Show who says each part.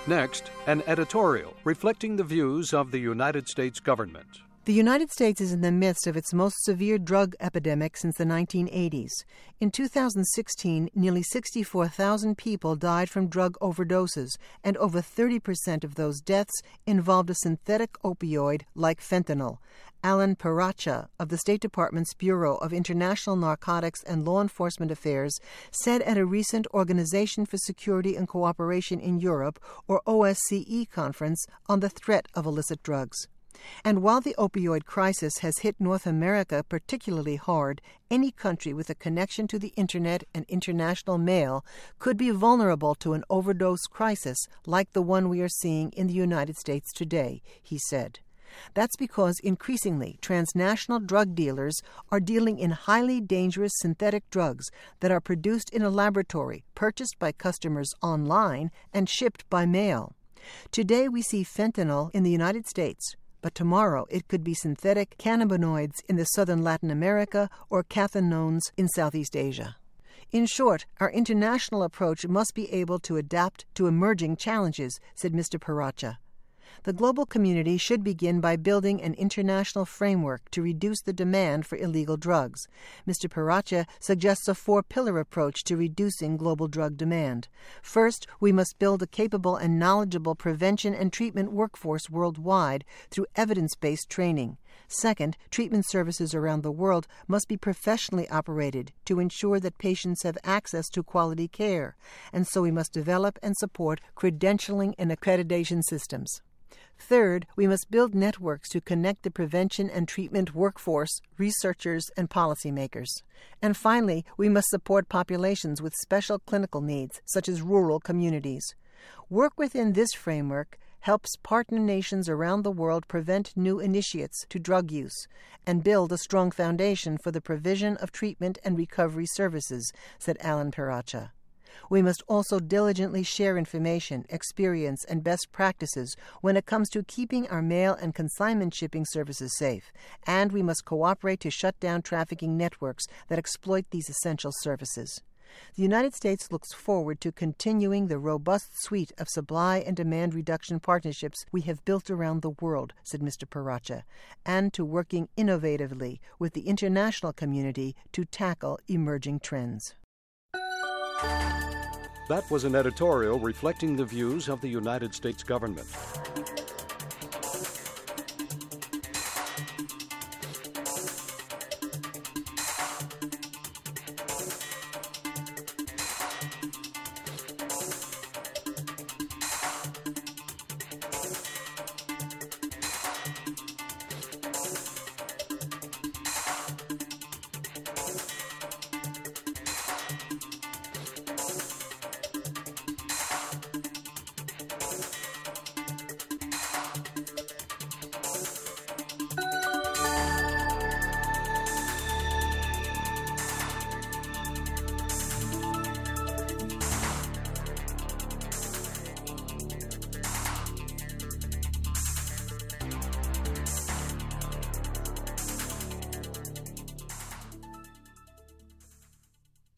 Speaker 1: Next, an editorial reflecting the views of the United States government.
Speaker 2: The United States is in the midst of its most severe drug epidemic since the 1980s. In 2016, nearly 64,000 people died from drug overdoses, and over 30% of those deaths involved a synthetic opioid like fentanyl. Alan Paracha of the State Department's Bureau of International Narcotics and Law Enforcement Affairs said at a recent Organization for Security and Cooperation in Europe, or OSCE, conference on the threat of illicit drugs. And while the opioid crisis has hit North America particularly hard, any country with a connection to the Internet and international mail could be vulnerable to an overdose crisis like the one we are seeing in the United States today, he said. That's because increasingly transnational drug dealers are dealing in highly dangerous synthetic drugs that are produced in a laboratory, purchased by customers online, and shipped by mail. Today we see fentanyl in the United States, but tomorrow it could be synthetic cannabinoids in the southern Latin America or cathinones in Southeast Asia. In short, our international approach must be able to adapt to emerging challenges, said Mr. Paracha. The global community should begin by building an international framework to reduce the demand for illegal drugs. Mr. Paracha suggests a four-pillar approach to reducing global drug demand. First, we must build a capable and knowledgeable prevention and treatment workforce worldwide through evidence-based training. Second, treatment services around the world must be professionally operated to ensure that patients have access to quality care, and so we must develop and support credentialing and accreditation systems. Third, we must build networks to connect the prevention and treatment workforce, researchers, and policymakers. And finally, we must support populations with special clinical needs, such as rural communities. Work within this framework helps partner nations around the world prevent new initiates to drug use and build a strong foundation for the provision of treatment and recovery services, said Alan Paracha. We must also diligently share information, experience, and best practices when it comes to keeping our mail and consignment shipping services safe, and we must cooperate to shut down trafficking networks that exploit these essential services. The United States looks forward to continuing the robust suite of supply and demand reduction partnerships we have built around the world, said Mr. Paracha, and to working innovatively with the international community to tackle emerging trends.
Speaker 1: That was an editorial reflecting the views of the United States government.